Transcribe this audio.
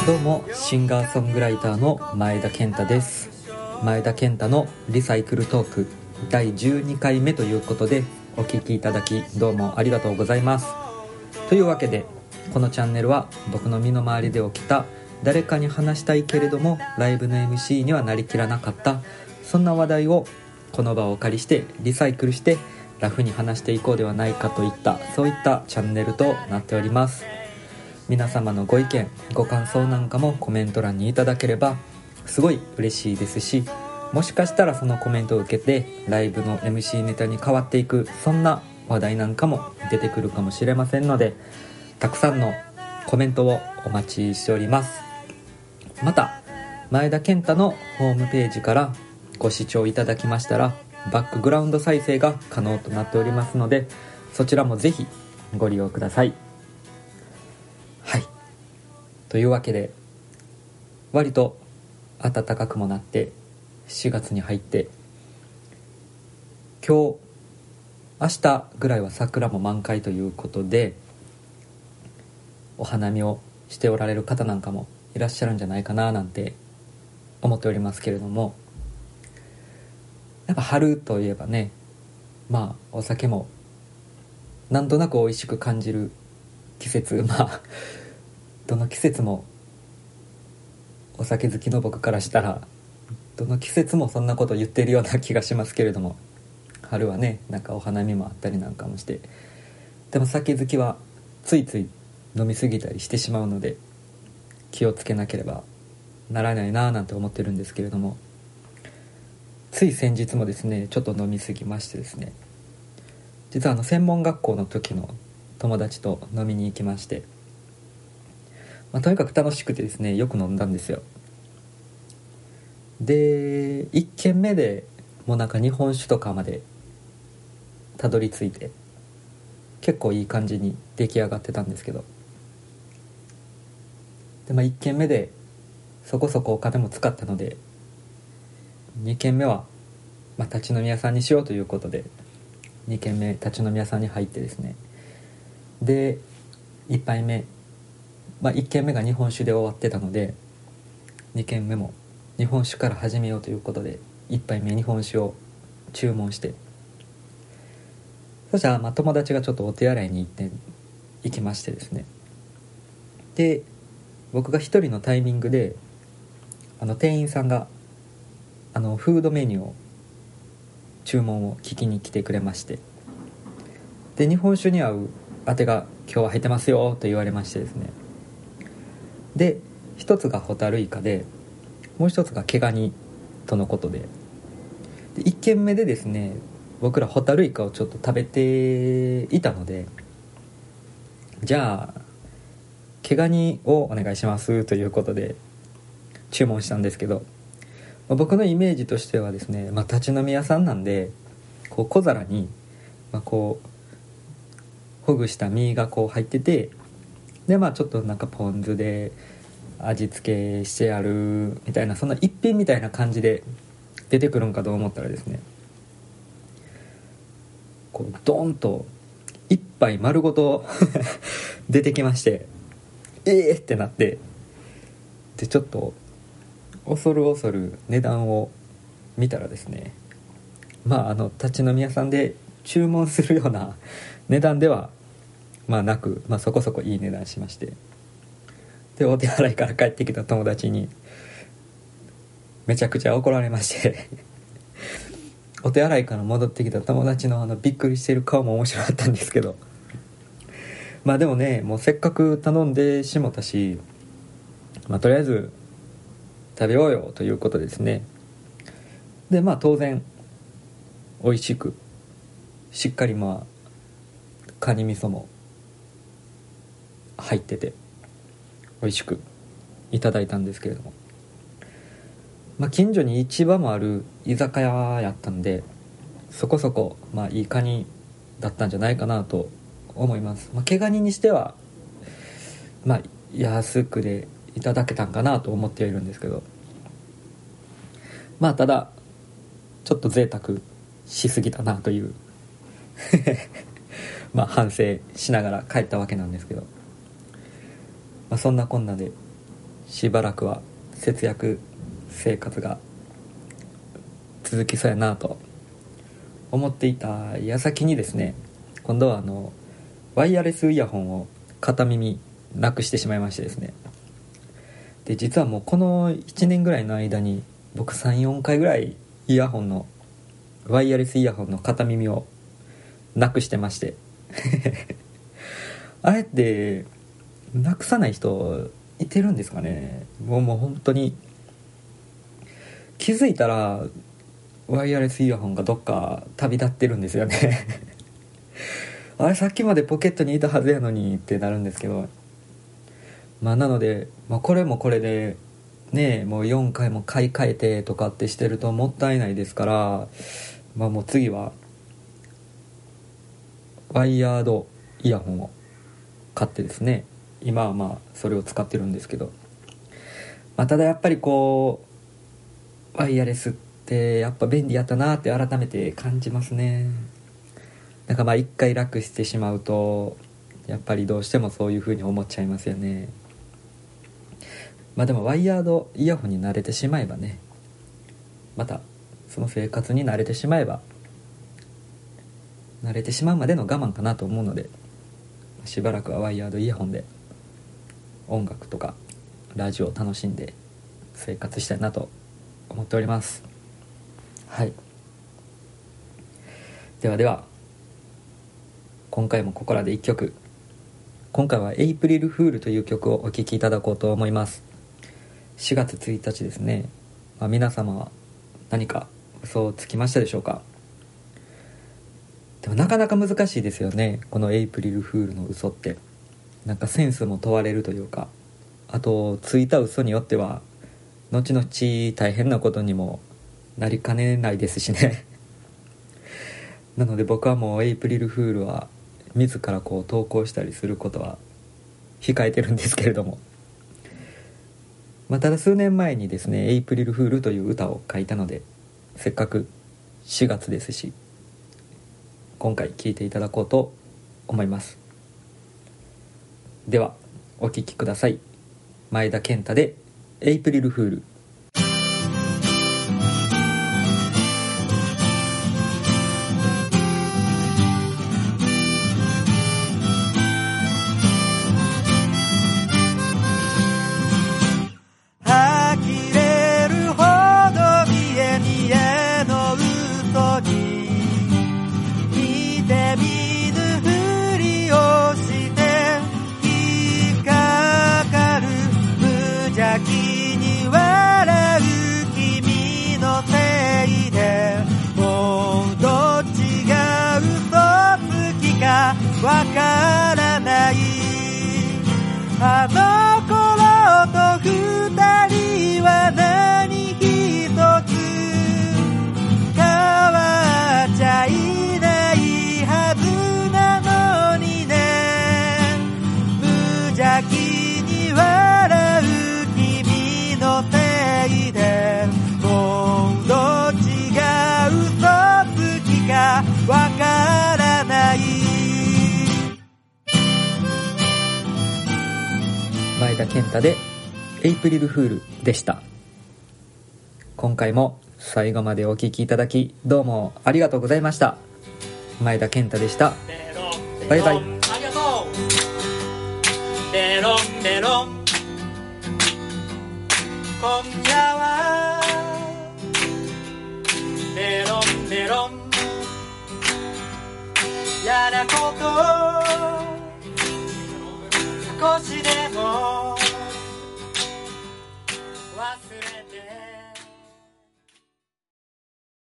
どうも、シンガーソングライターの前田健太です。前田健太のリサイクルトーク第12回目ということで、お聞きいただきどうもありがとうございます。というわけで、このチャンネルは僕の身の回りで起きた誰かに話したいけれどもライブの MC にはなりきらなかった、そんな話題をこの場をお借りしてリサイクルしてラフに話していこうではないかといった、そういったチャンネルとなっております。皆様のご意見ご感想なんかもコメント欄にいただければすごい嬉しいですし、もしかしたらそのコメントを受けてライブの MC ネタに変わっていく、そんな話題なんかも出てくるかもしれませんので、たくさんのコメントをお待ちしております。また前田健太のホームページからご視聴いただきましたらバックグラウンド再生が可能となっておりますので、そちらもぜひご利用ください。はい、というわけで割と暖かくもなって4月に入って、明日ぐらいは桜も満開ということで、お花見をしておられる方なんかもいらっしゃるんじゃないかななんて思っておりますけれども、やっぱ春といえばね、お酒もなんとなく美味しく感じる季節、どの季節もお酒好きの僕からしたらどの季節もそんなこと言ってるような気がしますけれども、春はね、なんかお花見もあったりなんかもして、でも酒好きはついつい飲み過ぎたりしてしまうので気をつけなければならないななんて思ってるんですけれども、つい先日もですね、ちょっと飲み過ぎましてですね、実は専門学校の時の友達と飲みに行きまして、とにかく楽しくてですね、よく飲んだんですよ。で1軒目でもうなんか日本酒とかまでたどり着いて結構いい感じに出来上がってたんですけど、で、1軒目でそこそこお金も使ったので、2軒目は、立ち飲み屋さんにしようということで2軒目立ち飲み屋さんに入ってですね、で1杯目、1軒目が日本酒で終わってたので2軒目も日本酒から始めようということで1杯目日本酒を注文して、そしたら友達がちょっとお手洗いに行きましてですね、で僕が一人のタイミングで店員さんがフードメニューを注文を聞きに来てくれまして、で日本酒に合うあてが今日は入ってますよと言われましてですね、で一つがホタルイカでもう一つが毛ガニとのことで、1軒目でですね僕らホタルイカをちょっと食べていたので、じゃあ毛ガニをお願いしますということで注文したんですけど、僕のイメージとしてはですね、立ち飲み屋さんなんでこう小皿に、こうほぐした身がこう入ってて、でちょっとなんかポン酢で味付けしてあるみたいな、そんな一品みたいな感じで出てくるんかと思ったらですね、こうドーンと一杯丸ごと出てきまして、ってなって、でちょっと恐る恐る値段を見たらですね、立ち飲み屋さんで注文するような値段ではなく、そこそこいい値段しまして、でお手洗いから帰ってきた友達にめちゃくちゃ怒られましてお手洗いから戻ってきた友達のびっくりしてる顔も面白かったんですけど、でもね、もうせっかく頼んでしもたし、とりあえず食べようよということですね。で当然美味しくしっかりカニ味噌も入ってて美味しくいただいたんですけれども、近所に市場もある居酒屋やったんで、そこそこいいカニだったんじゃないかなと思います。毛ガニにしては安くでいただけたんかなと思ってはいるんですけど、ただちょっと贅沢しすぎたなという反省しながら帰ったわけなんですけど、そんなこんなでしばらくは節約生活が続きそうやなと思っていた矢先にですね、今度はワイヤレスイヤホンを片耳なくしてしまいましてですね。で実はもうこの1年ぐらいの間に僕 3,4 回ぐらいワイヤレスイヤホンの片耳をなくしてましてあれってなくさない人いてるんですかね。もう本当に気づいたらワイヤレスイヤホンがどっか旅立ってるんですよねあれさっきまでポケットにいたはずやのにってなるんですけど、なので、これもこれでね、もう4回も買い替えてとかってしてるともったいないですから、もう次はワイヤードイヤホンを買ってですね、今はそれを使ってるんですけど、ただやっぱりワイヤレスってやっぱ便利やったなって改めて感じますね。なんか一回楽してしまうとやっぱりどうしてもそういう風に思っちゃいますよね。でもワイヤードイヤホンに慣れてしまえばね、またその生活に慣れてしまえば、慣れてしまうまでの我慢かなと思うので、しばらくはワイヤードイヤホンで音楽とかラジオを楽しんで生活したいなと思っております。はい、では今回もここらで1曲。今回はエイプリルフールという曲をお聴きいただこうと思います。4月1日ですね。皆様は何か嘘をつきましたでしょうか。でもなかなか難しいですよね、このエイプリルフールの嘘って。なんかセンスも問われるというか、あとついた嘘によっては後々大変なことにもなりかねないですしねなので僕はもうエイプリルフールは自ら投稿したりすることは控えてるんですけれども、ただ数年前にですね、エイプリルフールという歌を書いたので、せっかく4月ですし今回聴いていただこうと思います。ではお聴きください。前田健太でエイプリルフール。 わからないあの頃と二人は何一つ変わっちゃいないはずなのにね。無邪気に笑う君のせいでもうどっちが嘘つきかわからない。 前田健太でエイプリルフールでした。今回も最後までお聞きいただきどうもありがとうございました。前田健太でした。バイバイ。ありがとう。ベロンベロン今夜はベロンベロン嫌なこと少しで